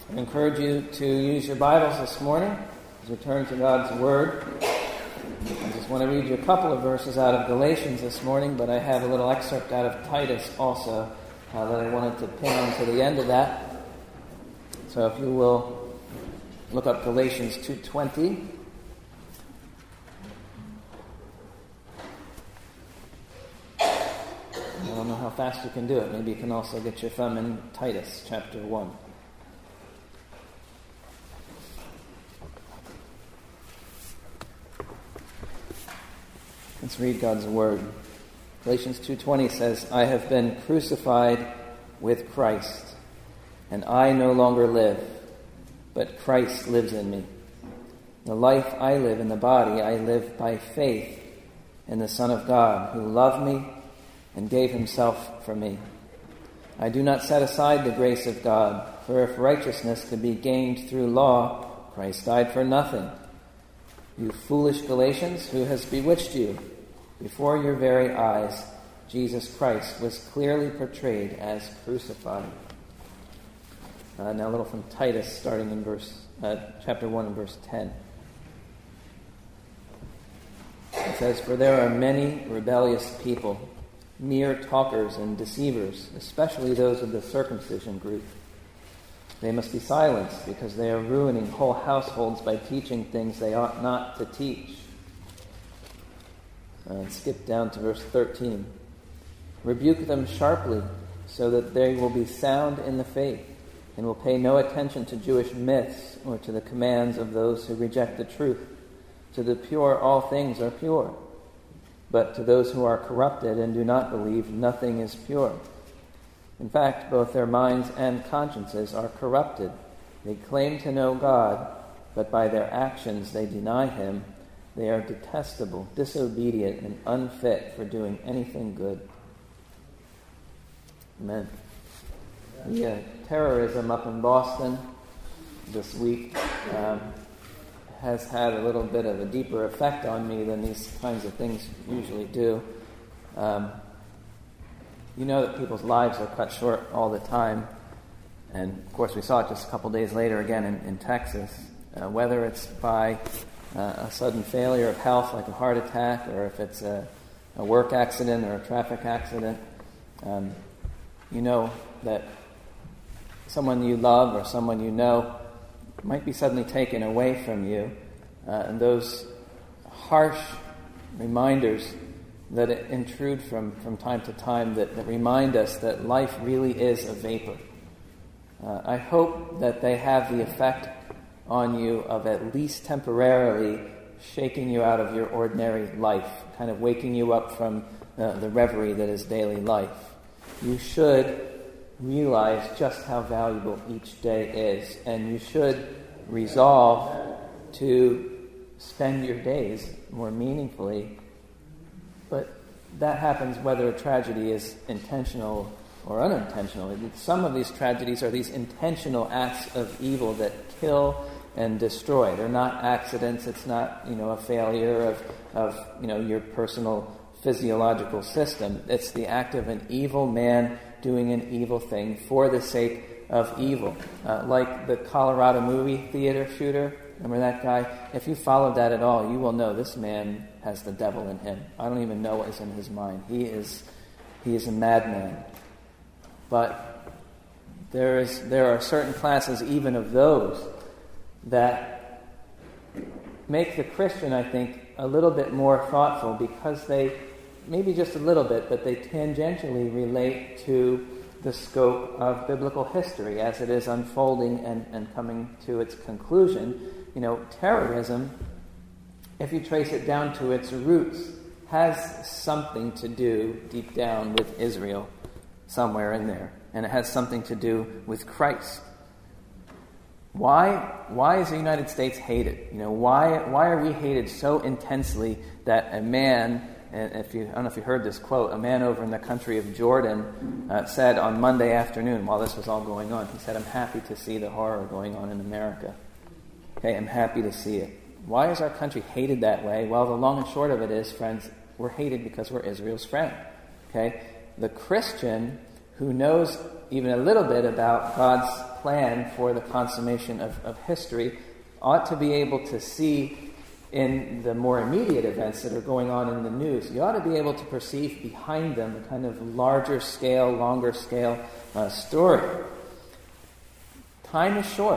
I encourage you to use your Bibles this morning as we turn to God's Word. I just want to read you a couple of verses out of Galatians this morning, but I have a little excerpt out of Titus also that I wanted to pin on to the end of that. So if you will look up Galatians 2:20. I don't know how fast you can do it. Maybe you can also get your thumb in Titus chapter 1. Let's read God's Word. Galatians 2:20 says, I have been crucified with Christ, and I no longer live, but Christ lives in me. The life I live in the body, I live by faith in the Son of God, who loved me and gave himself for me. I do not set aside the grace of God, for if righteousness could be gained through law, Christ died for nothing. You foolish Galatians, who has bewitched you? Before your very eyes, Jesus Christ was clearly portrayed as crucified. Now a little from Titus, starting in chapter 1 and verse 10. It says, For there are many rebellious people, mere talkers and deceivers, especially those of the circumcision group. They must be silenced because they are ruining whole households by teaching things they ought not to teach. Skip down to verse 13. Rebuke them sharply so that they will be sound in the faith and will pay no attention to Jewish myths or to the commands of those who reject the truth. To the pure all things are pure, but to those who are corrupted and do not believe, nothing is pure. In fact, both their minds and consciences are corrupted. They claim to know God, but by their actions they deny him. They are detestable, disobedient, and unfit for doing anything good. Amen. The terrorism up in Boston this week has had a little bit of a deeper effect on me than these kinds of things usually do. You know that people's lives are cut short all the time. And, of course, we saw it just a couple days later again in Texas. Whether it's by a sudden failure of health, like a heart attack, or if it's a work accident or a traffic accident, you know that someone you love or someone you know might be suddenly taken away from you. And those harsh reminders that intrude from time to time that remind us that life really is a vapor. I hope that they have the effect on you of at least temporarily shaking you out of your ordinary life, kind of waking you up from the reverie that is daily life. You should realize just how valuable each day is, and you should resolve to spend your days more meaningfully. But that happens whether a tragedy is intentional or unintentional. Some of these tragedies are these intentional acts of evil that kill and destroy. They're not accidents. It's not, a failure of your personal physiological system. It's the act of an evil man doing an evil thing for the sake of evil. Like the Colorado movie theater shooter. Remember that guy? If you followed that at all, you will know this man has the devil in him. I don't even know what is in his mind. He is a madman. But there are certain classes even of those that make the Christian, I think, a little bit more thoughtful because they, maybe just a little bit, but they tangentially relate to the scope of biblical history as it is unfolding and coming to its conclusion. Terrorism, if you trace it down to its roots, has something to do deep down with Israel somewhere in there. And it has something to do with Christ. Why is the United States hated? Why are we hated so intensely that a man, and I don't know if you heard this quote, a man over in the country of Jordan said on Monday afternoon while this was all going on, he said, I'm happy to see the horror going on in America. Okay, I'm happy to see it. Why is our country hated that way? Well, the long and short of it is, friends, we're hated because we're Israel's friend. Okay? The Christian who knows even a little bit about God's plan for the consummation of history ought to be able to see in the more immediate events that are going on in the news, you ought to be able to perceive behind them the kind of larger scale, longer scale story. Time is short.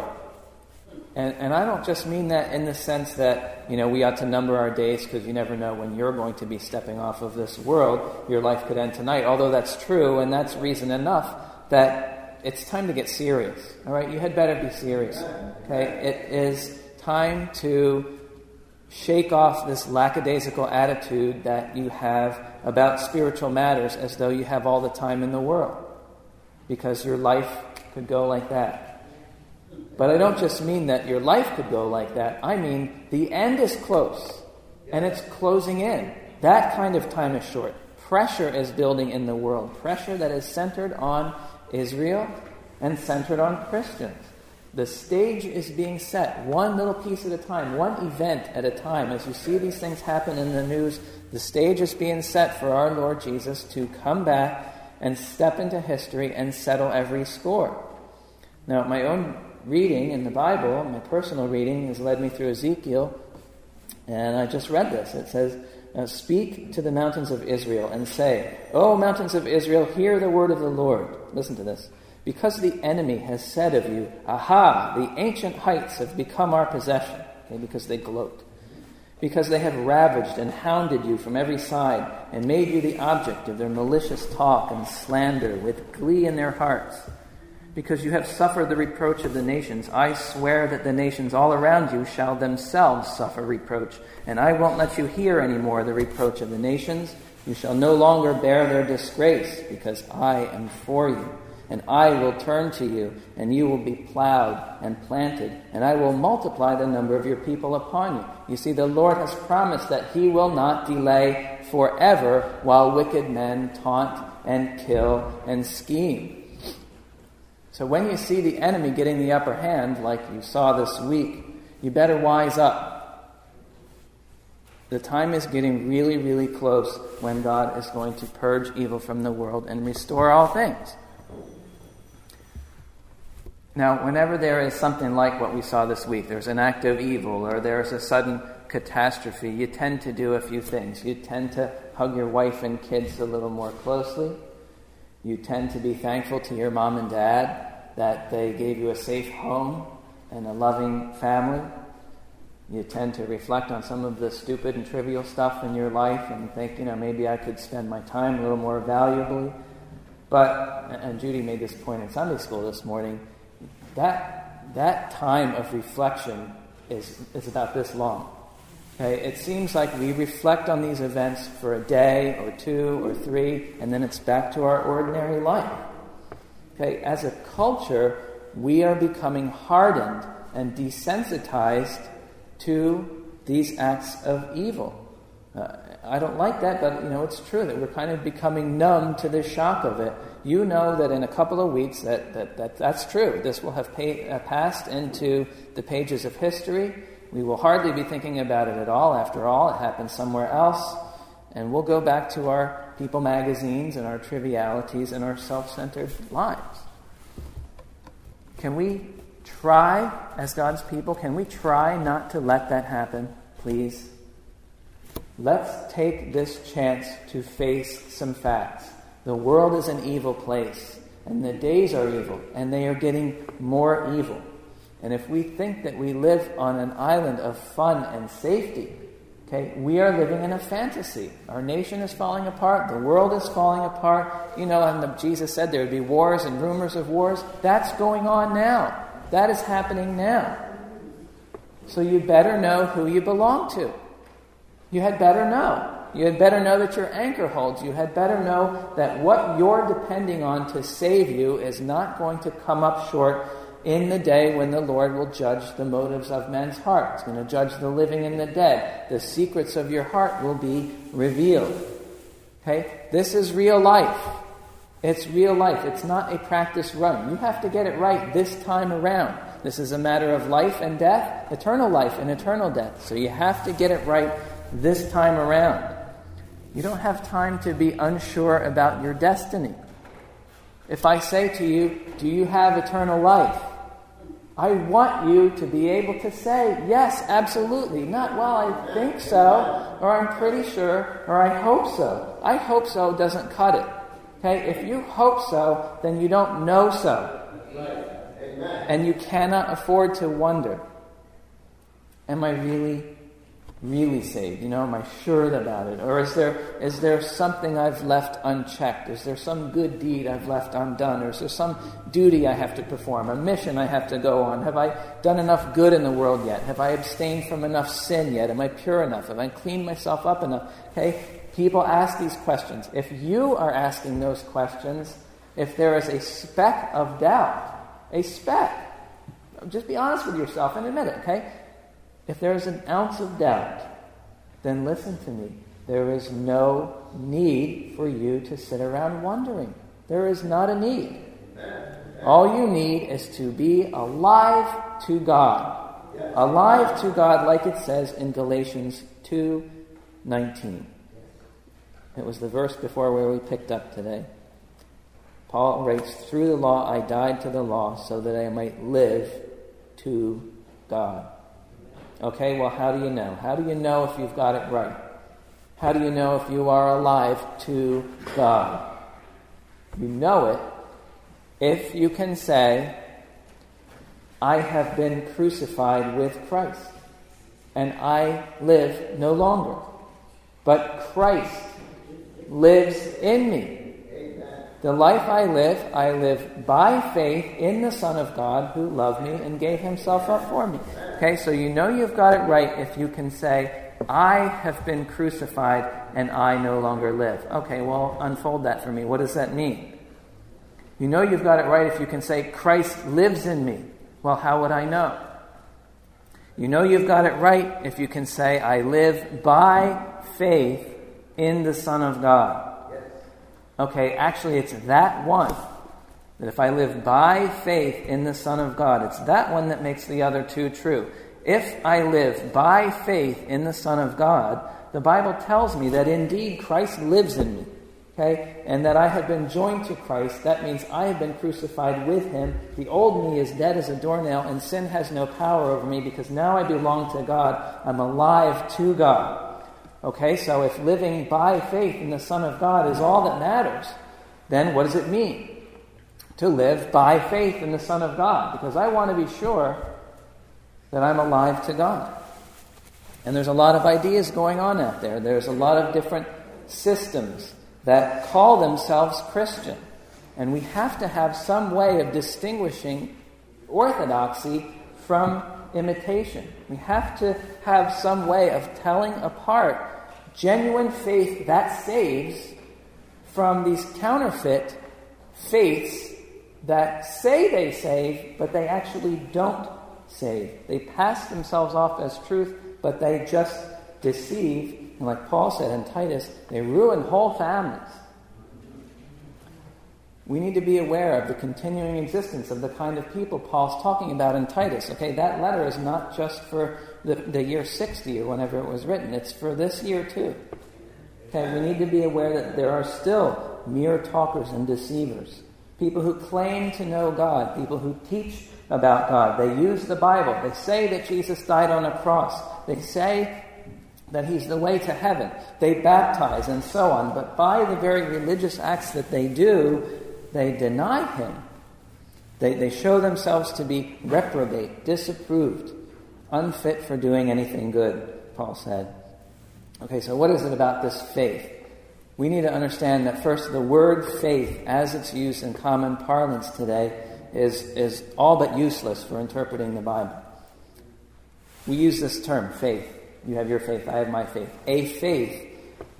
And I don't just mean that in the sense that, we ought to number our days because you never know when you're going to be stepping off of this world. Your life could end tonight, although that's true, and that's reason enough that it's time to get serious. All right? You had better be serious. Okay? It is time to shake off this lackadaisical attitude that you have about spiritual matters as though you have all the time in the world, because your life could go like that. But I don't just mean that your life could go like that. I mean the end is close, and it's closing in. That kind of time is short. Pressure is building in the world. Pressure that is centered on Israel and centered on Christians. The stage is being set, one little piece at a time, one event at a time. As you see these things happen in the news, the stage is being set for our Lord Jesus to come back and step into history and settle every score. Now, my own reading in the Bible, my personal reading, has led me through Ezekiel, and I just read this. It says, "Speak to the mountains of Israel and say, O mountains of Israel, hear the word of the Lord." Listen to this. "Because the enemy has said of you, aha, the ancient heights have become our possession." Okay, because they gloat. "Because they have ravaged and hounded you from every side and made you the object of their malicious talk and slander with glee in their hearts. Because you have suffered the reproach of the nations, I swear that the nations all around you shall themselves suffer reproach, and I won't let you hear any more the reproach of the nations. You shall no longer bear their disgrace, because I am for you. And I will turn to you, and you will be plowed and planted, and I will multiply the number of your people upon you." You see, the Lord has promised that he will not delay forever while wicked men taunt and kill and scheme. So when you see the enemy getting the upper hand, like you saw this week, you better wise up. The time is getting really, really close when God is going to purge evil from the world and restore all things. Now, whenever there is something like what we saw this week, there's an act of evil or there's a sudden catastrophe, you tend to do a few things. You tend to hug your wife and kids a little more closely. You tend to be thankful to your mom and dad that they gave you a safe home and a loving family. You tend to reflect on some of the stupid and trivial stuff in your life and think, maybe I could spend my time a little more valuably. But, and Judy made this point in Sunday school this morning, that time of reflection is about this long. Okay, it seems like we reflect on these events for a day or two or three, and then it's back to our ordinary life. Okay, as a culture, we are becoming hardened and desensitized to these acts of evil. I don't like that, but it's true that we're kind of becoming numb to the shock of it. You know that in a couple of weeks that's true. This will have passed into the pages of history. We will hardly be thinking about it at all. After all, it happened somewhere else. And we'll go back to our People magazines and our trivialities and our self-centered lives. Can we try, as God's people, can we try not to let that happen, please? Let's take this chance to face some facts. The world is an evil place, and the days are evil, and they are getting more evil. And if we think that we live on an island of fun and safety, okay, we are living in a fantasy. Our nation is falling apart. The world is falling apart. And Jesus said there would be wars and rumors of wars. That's going on now. That is happening now. So you better know who you belong to. You had better know. You had better know that your anchor holds. You had better know that what you're depending on to save you is not going to come up short in the day when the Lord will judge the motives of men's hearts. He's going to judge the living and the dead. The secrets of your heart will be revealed. Okay? This is real life. It's real life. It's not a practice run. You have to get it right this time around. This is a matter of life and death, eternal life and eternal death. So you have to get it right this time around. You don't have time to be unsure about your destiny. If I say to you, do you have eternal life? I want you to be able to say, yes, absolutely. Not, well, I think so, or I'm pretty sure, or I hope so. I hope so doesn't cut it. Okay? If you hope so, then you don't know so. And you cannot afford to wonder, am I really saved? Am I sure about it? Or is there something I've left unchecked? Is there some good deed I've left undone? Or is there some duty I have to perform? A mission I have to go on? Have I done enough good in the world yet? Have I abstained from enough sin yet? Am I pure enough? Have I cleaned myself up enough? Okay? People ask these questions. If you are asking those questions, if there is a speck of doubt, just be honest with yourself and admit it, okay? If there is an ounce of doubt, then listen to me. There is no need for you to sit around wondering. There is not a need. All you need is to be alive to God. Alive to God, like it says in Galatians 2:19. It was the verse before where we picked up today. Paul writes, through the law I died to the law so that I might live to God. Okay, well, how do you know? How do you know if you've got it right? How do you know if you are alive to God? You know it if you can say, I have been crucified with Christ, and I live no longer, but Christ lives in me. The life I live by faith in the Son of God who loved me and gave himself up for me. Okay, so you know you've got it right if you can say, I have been crucified and I no longer live. Okay, well, unfold that for me. What does that mean? You know you've got it right if you can say, Christ lives in me. Well, how would I know? You know you've got it right if you can say, I live by faith in the Son of God. Okay, actually it's that one, that if I live by faith in the Son of God, it's that one that makes the other two true. If I live by faith in the Son of God, the Bible tells me that indeed Christ lives in me, okay, and that I have been joined to Christ. That means I have been crucified with him. The old me is dead as a doornail, and sin has no power over me because now I belong to God. I'm alive to God. Okay, so if living by faith in the Son of God is all that matters, then what does it mean to live by faith in the Son of God? Because I want to be sure that I'm alive to God. And there's a lot of ideas going on out there. There's a lot of different systems that call themselves Christian. And we have to have some way of distinguishing orthodoxy from imitation. We have to have some way of telling apart genuine faith that saves from these counterfeit faiths that say they save, but they actually don't save. They pass themselves off as truth, but they just deceive. And like Paul said in Titus, they ruin whole families. We need to be aware of the continuing existence of the kind of people Paul's talking about in Titus. Okay, that letter is not just for the year 60 or whenever it was written. It's for this year too. Okay, we need to be aware that there are still mere talkers and deceivers. People who claim to know God. People who teach about God. They use the Bible. They say that Jesus died on a cross. They say that he's the way to heaven. They baptize and so on. But by the very religious acts that they do, they deny him. They show themselves to be reprobate, disapproved, unfit for doing anything good, Paul said. Okay, so what is it about this faith? We need to understand that first, the word faith, as it's used in common parlance today, is all but useless for interpreting the Bible. We use this term, faith. You have your faith, I have my faith. A faith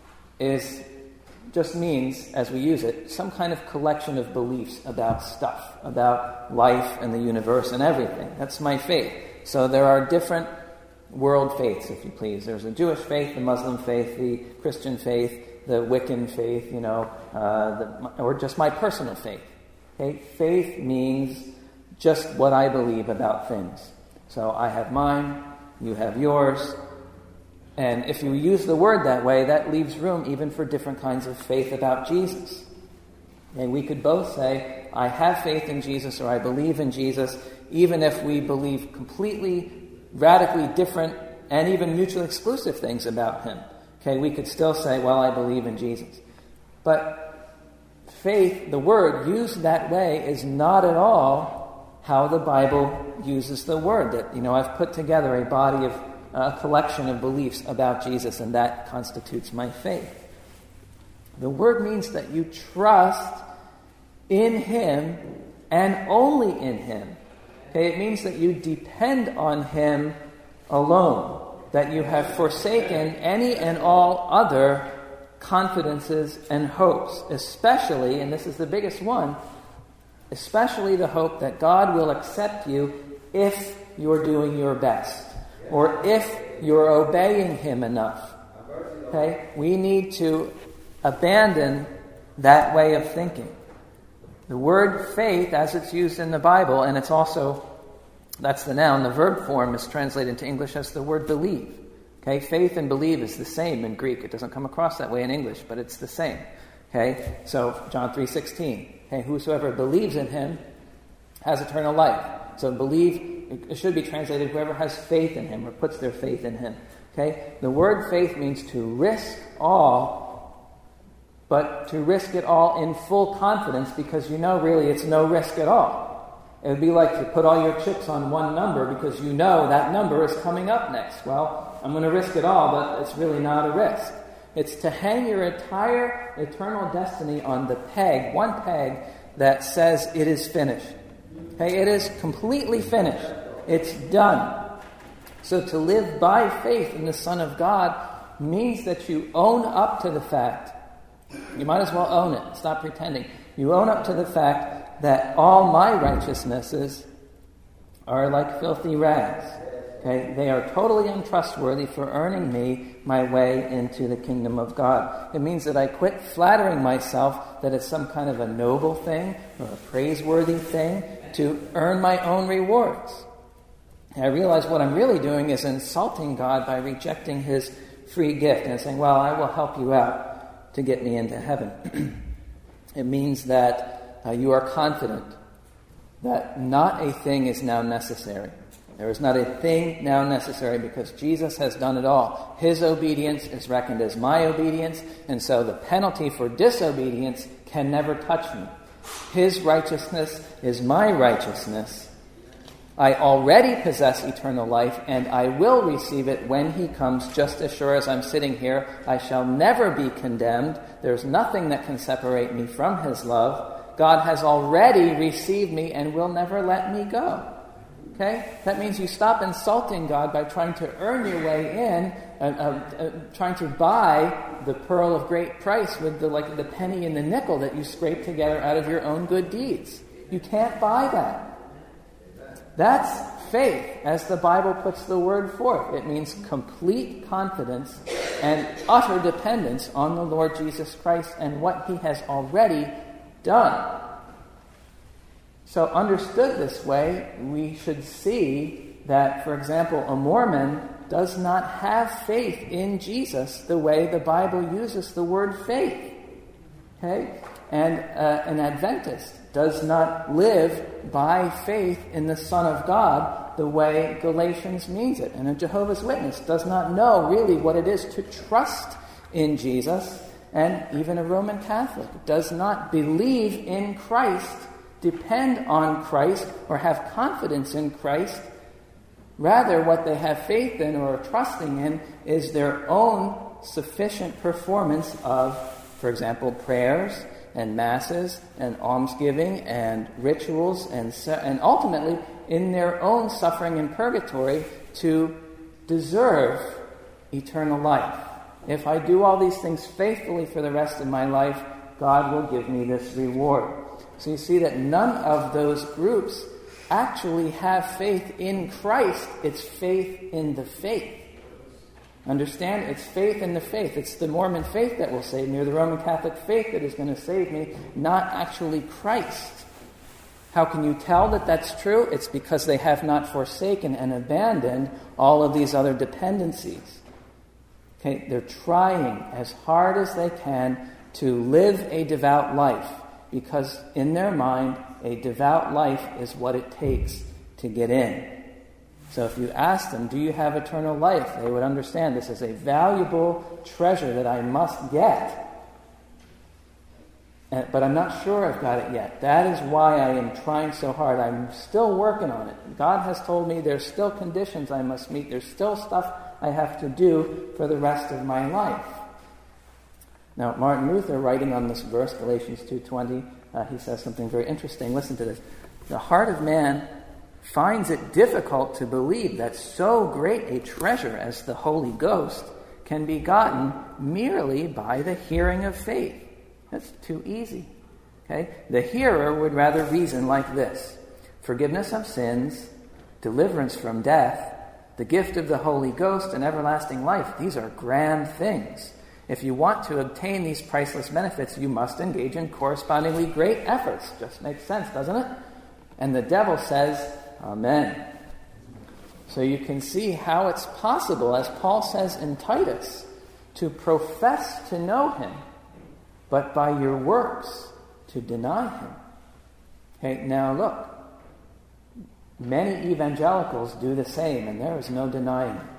just means, as we use it, some kind of collection of beliefs about stuff, about life and the universe and everything. That's my faith. So there are different world faiths, if you please. There's the Jewish faith, the Muslim faith, the Christian faith, the Wiccan faith, or just my personal faith. Okay? Faith means just what I believe about things. So I have mine, you have yours. And if you use the word that way, that leaves room even for different kinds of faith about Jesus. And we could both say, I have faith in Jesus, or I believe in Jesus, even if we believe completely, radically different, and even mutually exclusive things about him. Okay, we could still say, well, I believe in Jesus. But faith, the word used that way, is not at all how the Bible uses the word. That, I've put together a body of, a collection of beliefs about Jesus, and that constitutes my faith. The word means that you trust in him and only in him. Okay, it means that you depend on him alone, that you have forsaken any and all other confidences and hopes, especially, and this is the biggest one, especially the hope that God will accept you if you're doing your best, or if you're obeying him enough. Okay, we need to abandon that way of thinking. The word faith, as it's used in the Bible, and it's also, that's the noun, the verb form is translated into English as the word believe. Okay, faith and believe is the same in Greek. It doesn't come across that way in English, but it's the same. Okay, so John 3:16. Okay, whosoever believes in him has eternal life. So believe, it should be translated, whoever has faith in him or puts their faith in him. Okay, the word faith means to risk all, but to risk it all in full confidence, because really it's no risk at all. It would be like to put all your chips on one number because you know that number is coming up next. Well, I'm going to risk it all, but it's really not a risk. It's to hang your entire eternal destiny on the peg, one peg, that says it is finished. Okay, it is completely finished. It's done. So to live by faith in the Son of God means that you own up to the fact, you might as well own it, stop pretending. You own up to the fact that all my righteousnesses are like filthy rags. Okay? They are totally untrustworthy for earning me my way into the kingdom of God. It means that I quit flattering myself that it's some kind of a noble thing or a praiseworthy thing to earn my own rewards. And I realize what I'm really doing is insulting God by rejecting his free gift and saying, well, I will help you out to get me into heaven. It means that you are confident that not a thing is now necessary. There is not a thing now necessary because Jesus has done it all. His obedience is reckoned as my obedience, and so the penalty for disobedience can never touch me. His righteousness is my righteousness. I already possess eternal life, and I will receive it when he comes, just as sure as I'm sitting here. I shall never be condemned. There's nothing that can separate me from his love. God has already received me and will never let me go. Okay? That means you stop insulting God by trying to earn your way in, trying to buy the pearl of great price with the penny and the nickel that you scrape together out of your own good deeds. You can't buy that. That's faith, as the Bible puts the word forth. It means complete confidence and utter dependence on the Lord Jesus Christ and what he has already done. So understood this way, we should see that, for example, a Mormon does not have faith in Jesus the way the Bible uses the word faith. Okay? And an Adventist does not live by faith in the Son of God the way Galatians means it. And a Jehovah's Witness does not know really what it is to trust in Jesus. And even a Roman Catholic does not believe in Christ, depend on Christ, or have confidence in Christ. Rather, what they have faith in or are trusting in is their own sufficient performance of, for example, prayers and masses and almsgiving and rituals and ultimately in their own suffering in purgatory to deserve eternal life. If I do all these things faithfully for the rest of my life, God will give me this reward. So you see that none of those groups actually have faith in Christ. It's faith in the faith. Understand? It's faith in the faith. It's the Mormon faith that will save me, or the Roman Catholic faith that is going to save me, not actually Christ. How can you tell that that's true? It's because they have not forsaken and abandoned all of these other dependencies. Okay, they're trying as hard as they can to live a devout life. because in their mind, a devout life is what it takes to get in. So if you ask them, do you have eternal life? They would understand this is a valuable treasure that I must get. But I'm not sure I've got it yet. That is why I am trying so hard. I'm still working on it. God has told me there's still conditions I must meet. There's still stuff I have to do for the rest of my life. Now, Martin Luther, writing on this verse, Galatians 2:20, he says something very interesting. Listen to this. The heart of man finds it difficult to believe that so great a treasure as the Holy Ghost can be gotten merely by the hearing of faith. That's too easy. Okay? The hearer would rather reason like this: forgiveness of sins, deliverance from death, the gift of the Holy Ghost, and everlasting life. These are grand things. If you want to obtain these priceless benefits, you must engage in correspondingly great efforts. Just makes sense, doesn't it? And the devil says, Amen. So you can see how it's possible, as Paul says in Titus, to profess to know him, but by your works to deny him. Okay, now look. Many evangelicals do the same, and there is no denying it.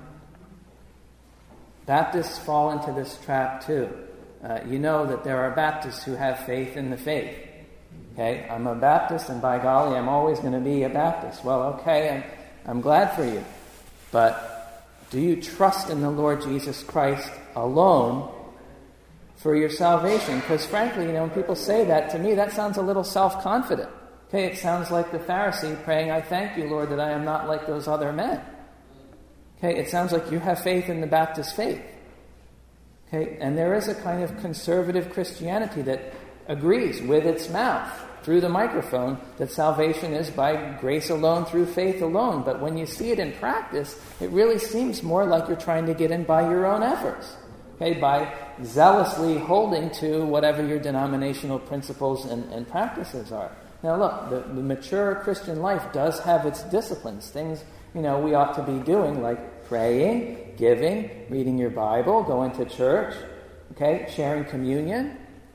Baptists fall into this trap too. You know that there are Baptists who have faith in the faith. Okay, I'm a Baptist, and by golly, I'm always going to be a Baptist. Well, okay, I'm glad for you. But do you trust in the Lord Jesus Christ alone for your salvation? Because frankly, when people say that, to me, that sounds a little self-confident. Okay, it sounds like the Pharisee praying, I thank you, Lord, that I am not like those other men. Okay, it sounds like you have faith in the Baptist faith. Okay, and there is a kind of conservative Christianity that agrees with its mouth through the microphone that salvation is by grace alone, through faith alone. But when you see it in practice, it really seems more like you're trying to get in by your own efforts. Okay, by zealously holding to whatever your denominational principles and practices are. Now look, the mature Christian life does have its disciplines, things we ought to be doing, like praying, giving, reading your Bible, going to church, okay, sharing communion.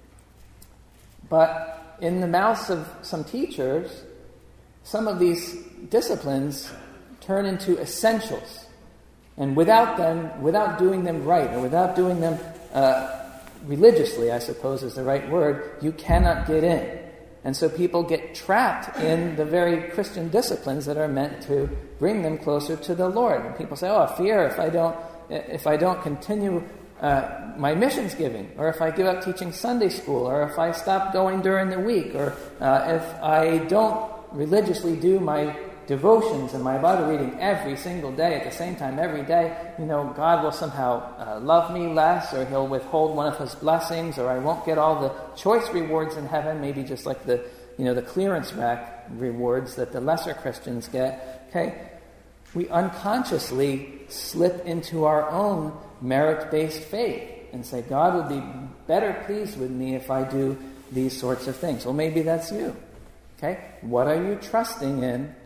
But in the mouths of some teachers, some of these disciplines turn into essentials. And without doing them right, or without doing them religiously, I suppose is the right word, you cannot get in. And so people get trapped in the very Christian disciplines that are meant to bring them closer to the Lord. And people say, I fear if I don't continue my missions giving, or if I give up teaching Sunday school, or if I stop going during the week, or if I don't religiously do my devotions and my Bible reading every single day at the same time every day, God will somehow love me less, or he'll withhold one of his blessings, or I won't get all the choice rewards in heaven, maybe just like the clearance rack rewards that the lesser Christians get. Okay, we unconsciously slip into our own merit-based faith and say, God would be better pleased with me if I do these sorts of things. Well, maybe that's you. Okay, what are you trusting in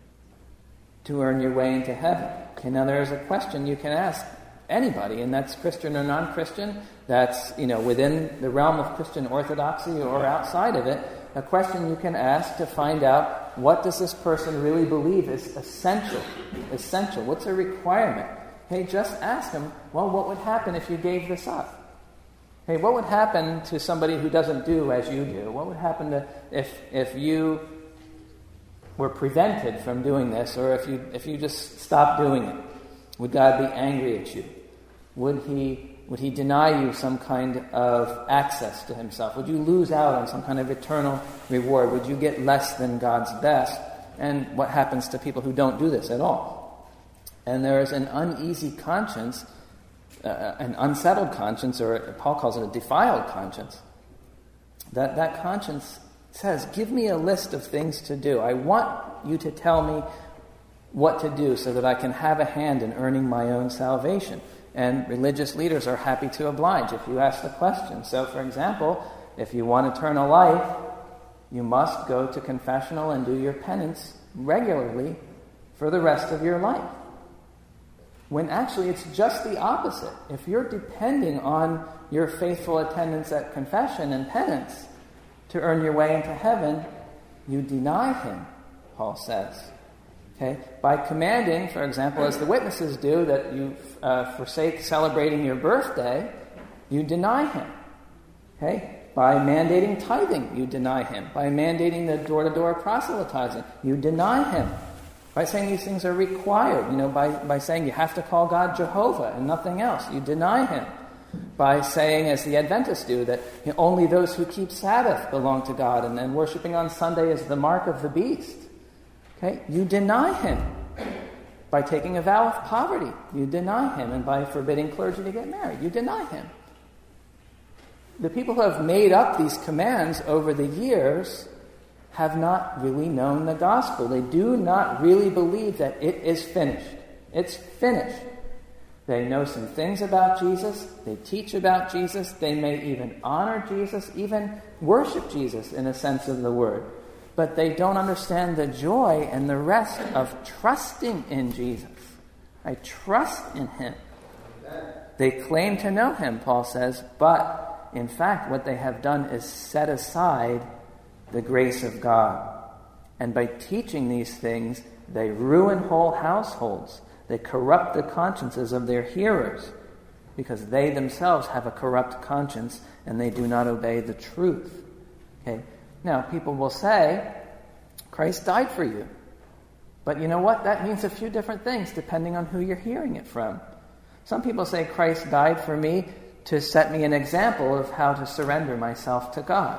to earn your way into heaven? Okay, now there's a question you can ask anybody, and that's Christian or non-Christian, that's within the realm of Christian orthodoxy or outside of it, a question you can ask to find out, what does this person really believe is essential? What's a requirement? Hey, just ask them, well, what would happen if you gave this up? Hey, what would happen to somebody who doesn't do as you do? What would happen if you were prevented from doing this, or if you just stopped doing it? Would God be angry at you? Would he deny you some kind of access to himself? Would you lose out on some kind of eternal reward? Would you get less than God's best? And what happens to people who don't do this at all? And there is an uneasy conscience, an unsettled conscience, or Paul calls it a defiled conscience. That conscience says, give me a list of things to do. I want you to tell me what to do so that I can have a hand in earning my own salvation. And religious leaders are happy to oblige if you ask the question. So, for example, if you want eternal life, you must go to confessional and do your penance regularly for the rest of your life. When actually it's just the opposite. If you're depending on your faithful attendance at confession and penance, to earn your way into heaven, you deny him, Paul says. Okay? By commanding, for example, as the witnesses do, that you forsake celebrating your birthday, you deny him. Okay? By mandating tithing, you deny him. By mandating the door-to-door proselytizing, you deny him. By saying these things are required, by saying you have to call God Jehovah and nothing else, you deny him. By saying, as the Adventists do, that only those who keep Sabbath belong to God, and then worshiping on Sunday is the mark of the beast. Okay? You deny him. By taking a vow of poverty, you deny him. And by forbidding clergy to get married, you deny him. The people who have made up these commands over the years have not really known the gospel. They do not really believe that it is finished. It's finished. They know some things about Jesus. They teach about Jesus. They may even honor Jesus, even worship Jesus in a sense of the word. But they don't understand the joy and the rest of trusting in Jesus. I trust in him. They claim to know him, Paul says, but in fact what they have done is set aside the grace of God. And by teaching these things, they ruin whole households. They corrupt the consciences of their hearers because they themselves have a corrupt conscience and they do not obey the truth. Okay? Now, people will say, Christ died for you. But you know what? That means a few different things depending on who you're hearing it from. Some people say Christ died for me to set me an example of how to surrender myself to God.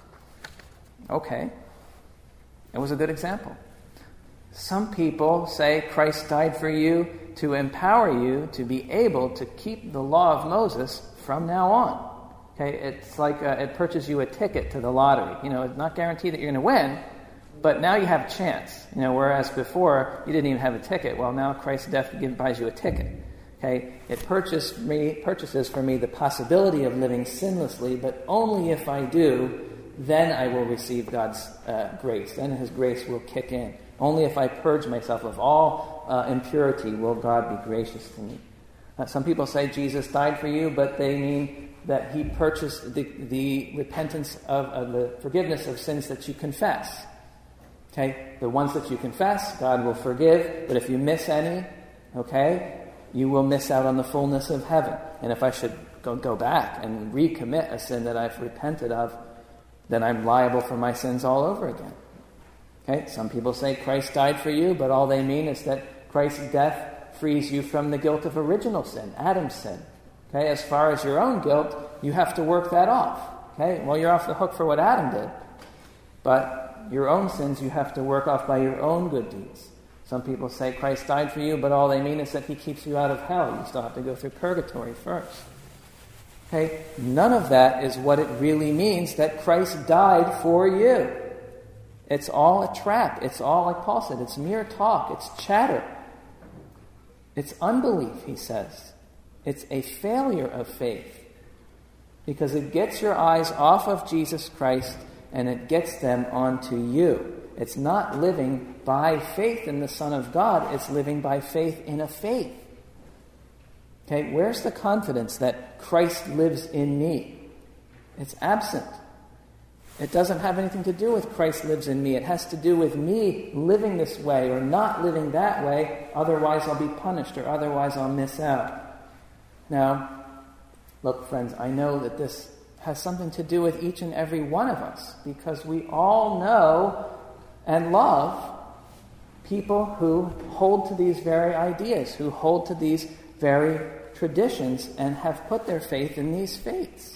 Okay. It was a good example. Some people say Christ died for you to empower you to be able to keep the law of Moses from now on. Okay, it's like it purchases you a ticket to the lottery. It's not guaranteed that you're going to win, but now you have a chance. Whereas before you didn't even have a ticket. Well, now Christ's death buys you a ticket. Okay, it purchases for me the possibility of living sinlessly, but only if I do, then I will receive God's grace. Then his grace will kick in. Only if I purge myself of all impurity will God be gracious to me. Some people say Jesus died for you, but they mean that he purchased the repentance of the forgiveness of sins that you confess. Okay? The ones that you confess, God will forgive, but if you miss any, okay, you will miss out on the fullness of heaven. And if I should go back and recommit a sin that I've repented of, then I'm liable for my sins all over again. Okay? Some people say Christ died for you, but all they mean is that Christ's death frees you from the guilt of original sin, Adam's sin. Okay? As far as your own guilt, you have to work that off. Okay? Well, you're off the hook for what Adam did. But your own sins you have to work off by your own good deeds. Some people say Christ died for you, but all they mean is that he keeps you out of hell. You still have to go through purgatory first. Okay? None of that is what it really means that Christ died for you. It's all a trap. It's all, like Paul said, it's mere talk. It's chatter. It's unbelief, he says. It's a failure of faith. Because it gets your eyes off of Jesus Christ and it gets them onto you. It's not living by faith in the Son of God. It's living by faith in a faith. Okay, where's the confidence that Christ lives in me? It's absent. It doesn't have anything to do with Christ lives in me. It has to do with me living this way or not living that way. Otherwise I'll be punished or otherwise I'll miss out. Now, look, friends, I know that this has something to do with each and every one of us because we all know and love people who hold to these very ideas, who hold to these very traditions and have put their faith in these faiths.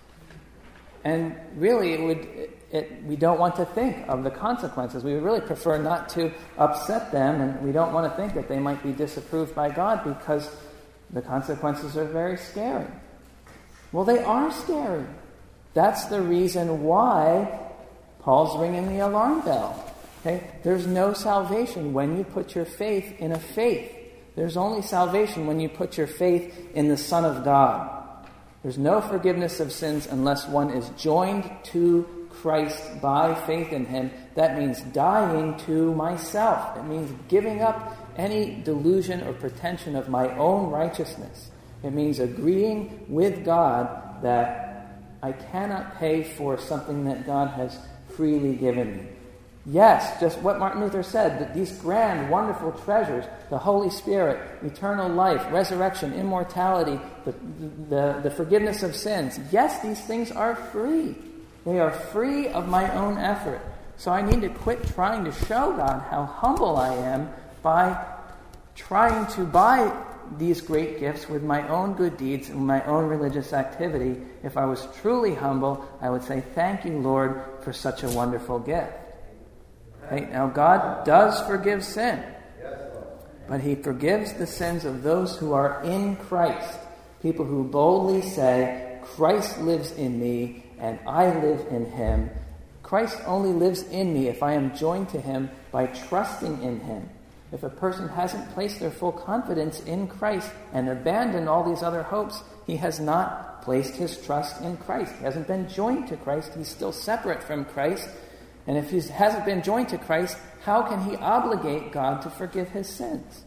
And really, we don't want to think of the consequences. We would really prefer not to upset them, and we don't want to think that they might be disapproved by God because the consequences are very scary. Well, they are scary. That's the reason why Paul's ringing the alarm bell. Okay? There's no salvation when you put your faith in a faith. There's only salvation when you put your faith in the Son of God. There's no forgiveness of sins unless one is joined to Christ by faith in him. That means dying to myself. It means giving up any delusion or pretension of my own righteousness. It means agreeing with God that I cannot pay for something that God has freely given me. Yes, just what Martin Luther said, that these grand, wonderful treasures, the Holy Spirit, eternal life, resurrection, immortality, the forgiveness of sins, yes, these things are free. They are free of my own effort. So I need to quit trying to show God how humble I am by trying to buy these great gifts with my own good deeds and my own religious activity. If I was truly humble, I would say, thank you, Lord, for such a wonderful gift. Okay, now God does forgive sin, but he forgives the sins of those who are in Christ, people who boldly say, Christ lives in me and I live in him. Christ only lives in me if I am joined to him by trusting in him. If a person hasn't placed their full confidence in Christ and abandoned all these other hopes, he has not placed his trust in Christ. He hasn't been joined to Christ. He's still separate from Christ. And if he hasn't been joined to Christ, how can he obligate God to forgive his sins?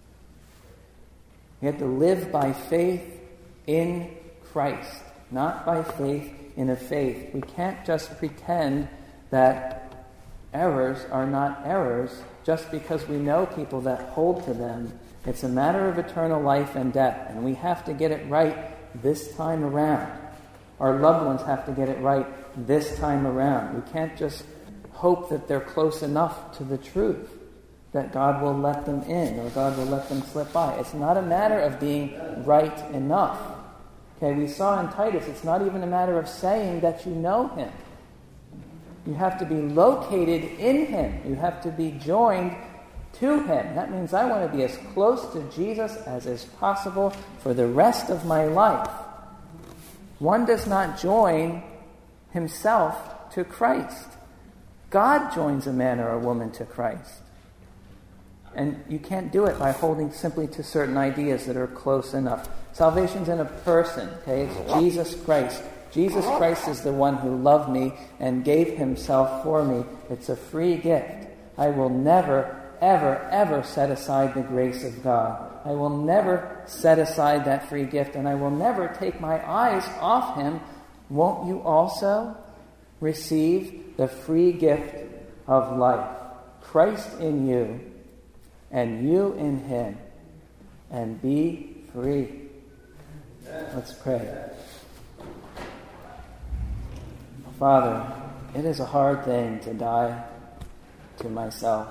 We have to live by faith in Christ, not by faith in a faith. We can't just pretend that errors are not errors just because we know people that hold to them. It's a matter of eternal life and death, and we have to get it right this time around. Our loved ones have to get it right this time around. We can't just hope that they're close enough to the truth that God will let them in or God will let them slip by. It's not a matter of being right enough. Okay, we saw in Titus, it's not even a matter of saying that you know him. You have to be located in him. You have to be joined to him. That means I want to be as close to Jesus as is possible for the rest of my life. One does not join himself to Christ. God joins a man or a woman to Christ. And you can't do it by holding simply to certain ideas that are close enough. Salvation's in a person, okay? It's Jesus Christ. Jesus Christ is the one who loved me and gave himself for me. It's a free gift. I will never, ever, ever set aside the grace of God. I will never set aside that free gift, and I will never take my eyes off him. Won't you also receive the free gift of life? Christ in you, and you in him, and be free. Let's pray. Father, it is a hard thing to die to myself.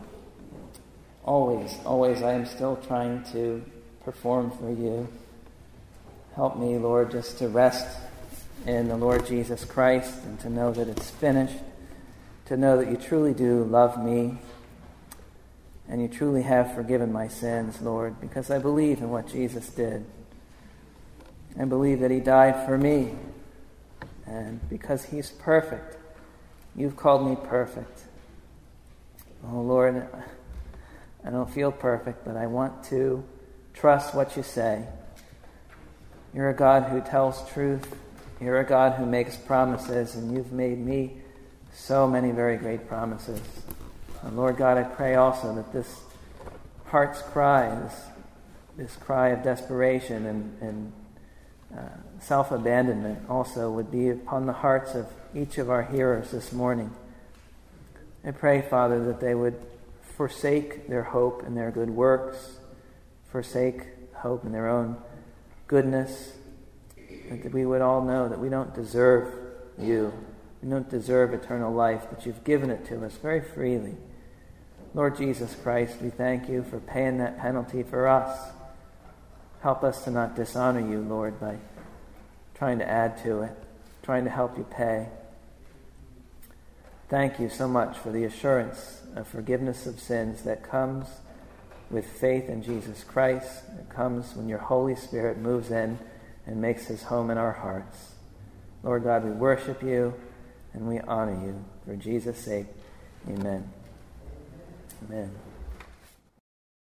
Always I am still trying to perform for you. Help me, Lord, just to rest in the Lord Jesus Christ and to know that it's finished, to know that you truly do love me and you truly have forgiven my sins, Lord, because I believe in what Jesus did. I believe that he died for me, and because he's perfect, you've called me perfect. Oh, Lord, I don't feel perfect, but I want to trust what you say. You're a God who tells truth. You're a God who makes promises, and you've made me so many very great promises. And Lord God, I pray also that this heart's cry, this cry of desperation and self-abandonment also would be upon the hearts of each of our hearers this morning. I pray, Father, that they would forsake their hope in their good works, forsake hope in their own goodness, that we would all know that we don't deserve you. We don't deserve eternal life, but you've given it to us very freely. Lord Jesus Christ, we thank you for paying that penalty for us. Help us to not dishonor you, Lord, by trying to add to it, trying to help you pay. Thank you so much for the assurance of forgiveness of sins that comes with faith in Jesus Christ. It comes when your Holy Spirit moves in and makes his home in our hearts. Lord God, we worship you and we honor you. For Jesus' sake, amen. Amen.